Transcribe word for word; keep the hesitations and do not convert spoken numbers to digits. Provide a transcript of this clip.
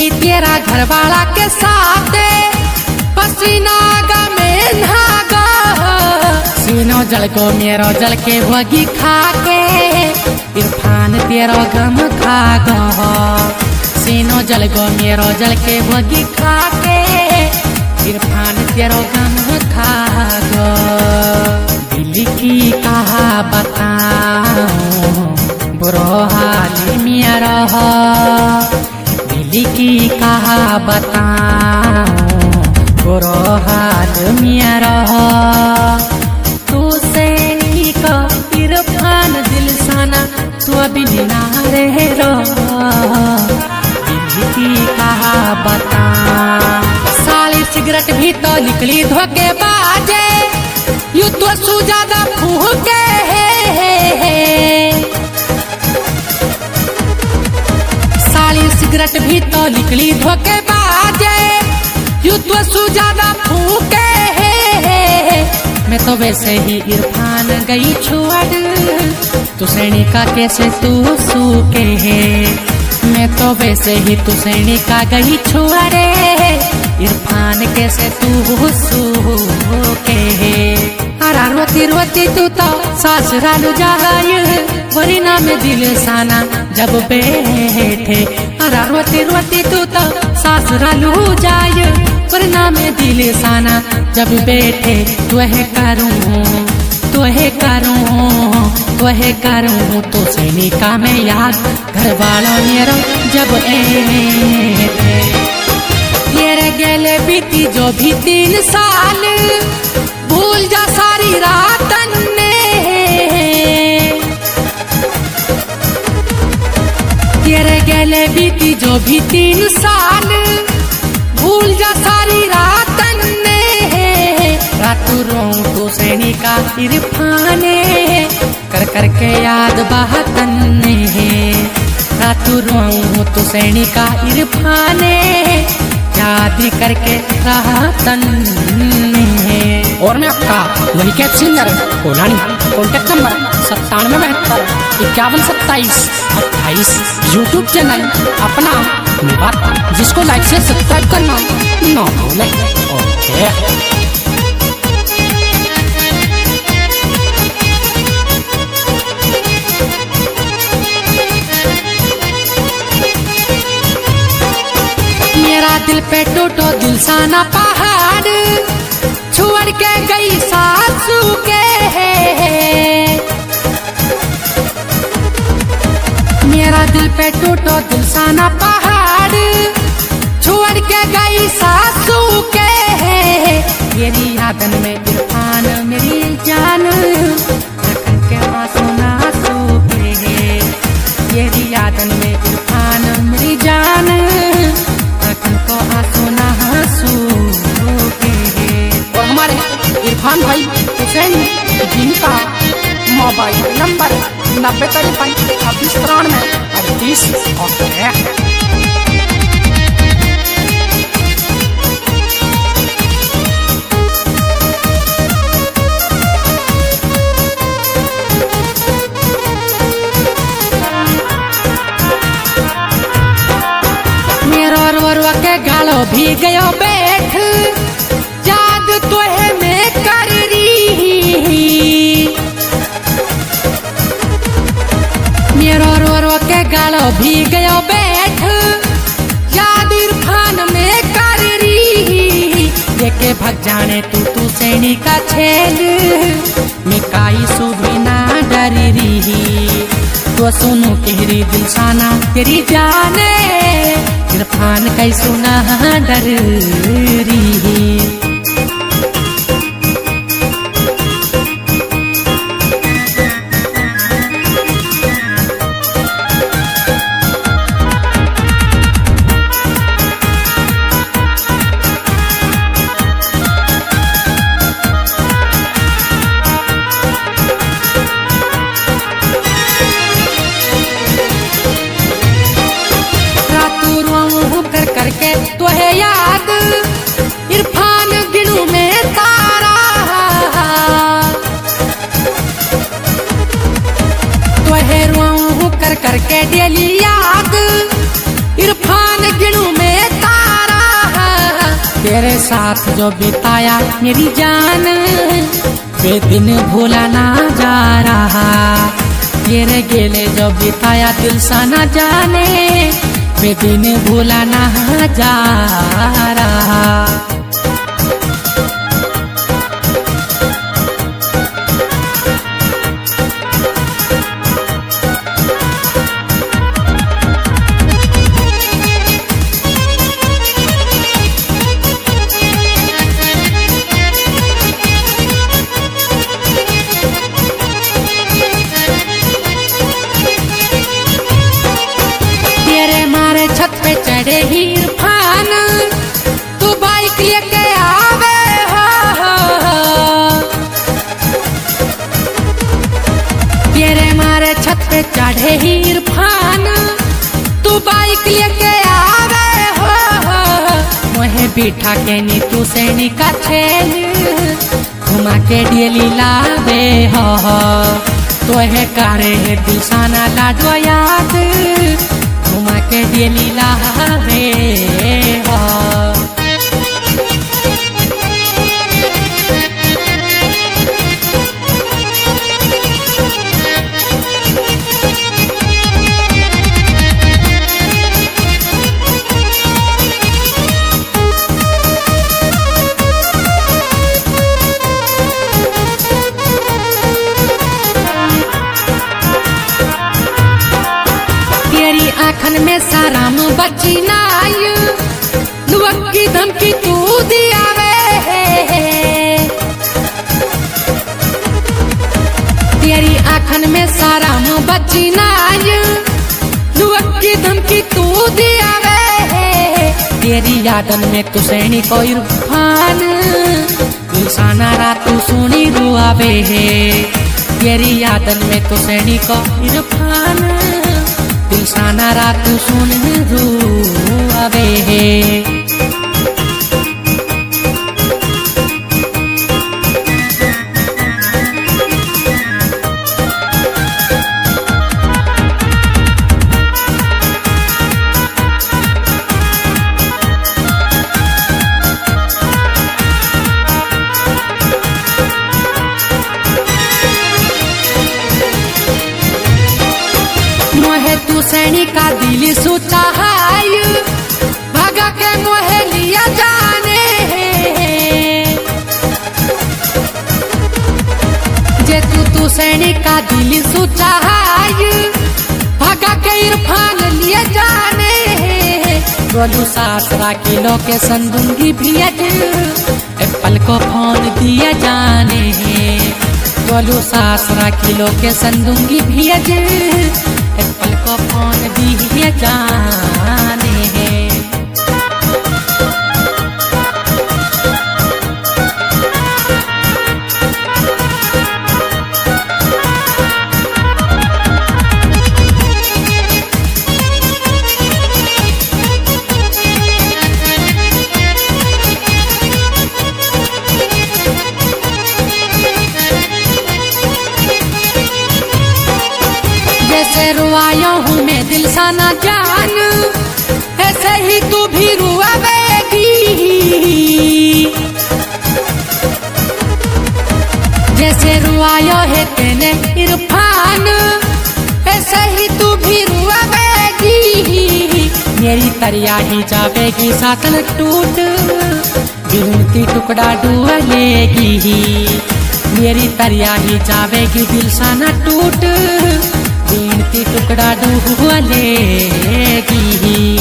भी तेरा घर वाला के साथ पसीना गा में नागा सीनो जल को मेरो जल के वगी खा के इरफान तेरो गम खा गो सीनो जल को मेरो जल के वगी खा के इरफान तेरो गम खा गो दिल की कहा बताऊं बुरो हाल मेरा दिल की कहा बताऊं बुरो हाल मेरा तू सैनी का इरफान दिल साना तू अभी ना रहे रो दिल की कहा बता साली सिगरेट भी तो निकली धोखे बाजे यू तो सुजादा फूके साली सिगरेट भी तो निकली धोखे बाजे यू तो सुजादा फूके मैं तो वैसे ही इरफान गई छोड़ तू सैनी का कैसे तू सूके मैं तो वैसे ही तू सैनी का गई छोड़े इरफान कैसे तू सूके हरा रोती रोती तू तो ससुराल जाए वरीना में दिल साना जब बैठे हरा रोती रोती तू तो ससुराल जाए वरना में दिल साना जब बैठे तुहे करूं तुहे करूं तुहे करूं तो सैनी का मैं याद घर वालों मेरा जब ए तेरे गले बीती जो भी तीन साल भूल जा सारी रात ने तेरे गले बीती जो भी तीन साल भूल जा सारी रात ने रातू रोऊं तो सैनी का इरफान कर कर के याद बहतन ने रातू रोऊं तो सैनी का इरफान याद करके रातन और मैं आपका वही कैब सिंगर कोलानी कॉन्टेक्ट नंबर सत्तानवे बहत्तर इक्यावन सत्ताईस अट्ठाईस यूट्यूब चैनल अपना बात जिसको लाइक से सब्सक्राइब करना ना भूले ओके मेरा दिल पे टूटो दिल साना पहाड़ छोड़ के गई सासू के मेरा दिल पे टूटो दिल साना पहाड़ छोड़ के गई सासू के मेरी यादन में इरफान मेरी जान रखन के आंसू ना सूखे मेरी यादन में इरफान मेरी जान रखन को आंसू ना सूखे और हमारे इरफान भाई हुसैन जिनका मोबाइल नंबर नब्बे तिरपन छब्बीस तिरानवे अड़तीस और मेरो रोरवा के गालो भी गयो बैठ याद तोहे में कर रही मेरो रोरवा के गालो भी गयो बैठ याद इरफान में कर रही लेके भग जाने तू तू सैनी का छेल मिकाई सुबी ना डर रही तो सुनो केहरी दिल साना तेरी जाने इरफान कैसू ना डर रही साथ जो बिताया मेरी जान, वे दिन भूला ना जा रहा। तेरे गेले जो बिताया दिल सा ना जाने, वे दिन भूला ना जा रहा। छत पे चढ़े ही इरफान, तू बाइक लेके आवे हो, तेरे मारे छत पे चढ़े ही इरफान, तू बाइक लेके आवे हो। मोहे बिठा के नी तू सैनी का छेल, घुमा के डेली लावे हो। तोहे करे दिशाना लाडो याद, घुमा के डेली लावे हो। आखन में साराम बची नाय, लुअक की धमकी तू दिया वे। तेरी आखन में साराम बची नाय, लुअक की धमकी तू दिया वे। तेरी यादन में तू सैनी को इरफान, दिलसाना रात तू सुनी रुआवे है। तेरी यादन में तू सैनी को इरफान, दिलसाना रात सुन रुआवे है। मोहे तू सैनी का दिल सोचा है, भागा के मोहे लिया जाने। जे तू तू सैनी का दिल सोचा है, भागा के इरफान लिया जाने। बोलू सासरा की लोकेशन दूंगी भेज, एप्पल को फोन दिया जाने। बोलू सासरा की लोकेशन दूंगी भेज, एप्पल को फोन दिया जाने हैं। जैसे रुआया हूँ मैं दिल सा ना जान, ऐसे ही तू भी रुआवेगी। जैसे रुआया है तेने इरफान, ऐसे ही तू भी रुआवेगी। मेरी तरिया ही जावेगी सातन टूट, दिल की टुकड़ा डुलेगी। मेरी तरिया ही जावेगी दिल सा ना टूट, कीमती टुकड़ा डूब लेगी।